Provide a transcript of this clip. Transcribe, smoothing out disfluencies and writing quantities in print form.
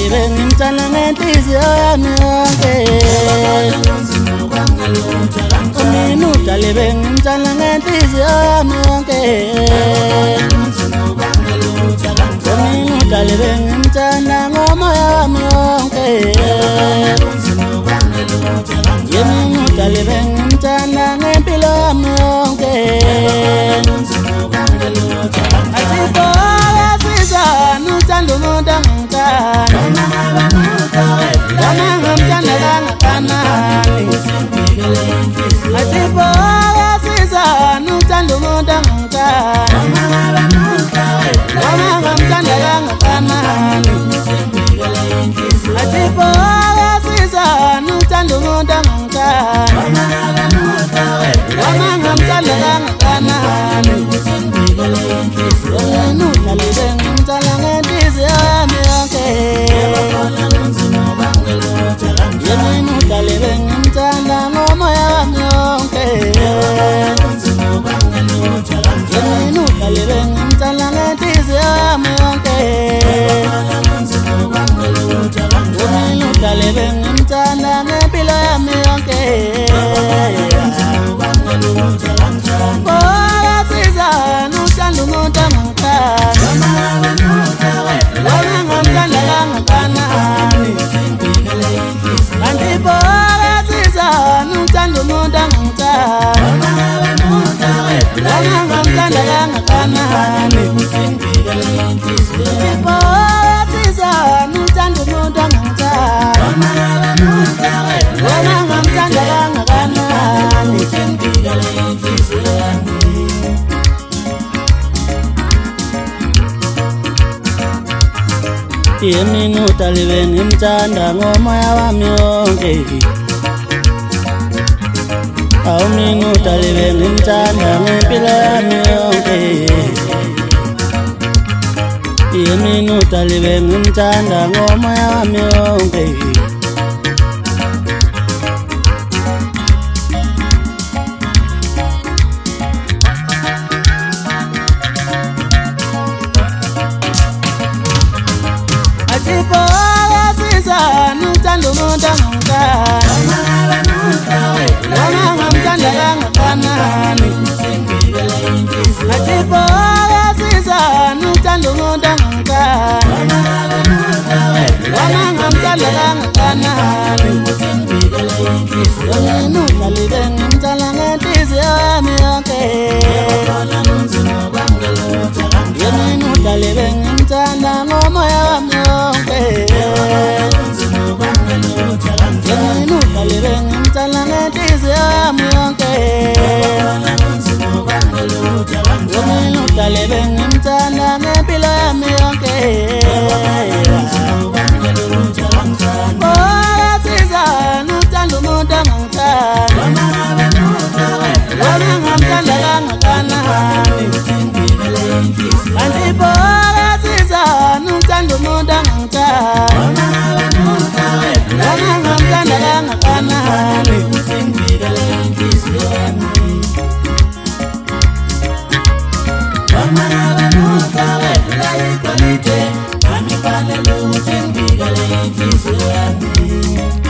Utalibe ngimthanda ngenhliziyo yami yonke. Mina utalibe ngimthanda ngenhliziyo yami yonke. Mina utalibe ngimthanda ngomoya wami wonke. Mina utalibe ngimthanda ngempilo yami yonke. Asipho asizana uthanda umuntu angithanda. Noma ngimthanda kangakanani. Asipho asizana uthanda umuntu angithanda. Noma ngimthanda kangakanani. Asipho asizana uthanda umuntu angithanda. Noma ngimthanda kangakanani. Mina utalibe ngimthanda ngenhliziyo yami yonke. Mina utalibe ngimthanda ngomoya wami wonke. Mina utalibe ngimthanda ngenhliziyo yami yonke. Mina utalibe ngimthanda ngempilo yami yonke. Asizana uthanda umuntu angithanda. Noma ngimthanda kangakanani. Kanti asizana uthanda umuntu angithanda. Noma ngimthanda kangakanani. Asizana uthanda umuntu angithanda. Noma ngimthanda kangakanani. Mina utalibe ngimthanda ngomoya wami wonke. Mina utalibe ngimthanda ngempilo yami yonke. Mina utalibe ngimthanda ngomoya wami wonke. Asipho asizana uthanda umuntu angithanda. Noma ngimthanda kangakanani. Asipho asizana uthanda umuntu angithanda. Noma ngimthanda kangakanani. Mina utalibe ngimthanda ngenhliziyo yami yonke. Mina utalibe ngimthanda ngomoya wami wonke. Mina utalibe ngimthanda ngenhliziyo yami yonke. Mina utalibe ngimthanda ngempilo yami yonke. Asizana uthanda umuntu angithanda. Noma ngimthanda kangakanani. Kanti asizana uthanda umuntu angithanda. Noma ngimthanda kangakanani. Noma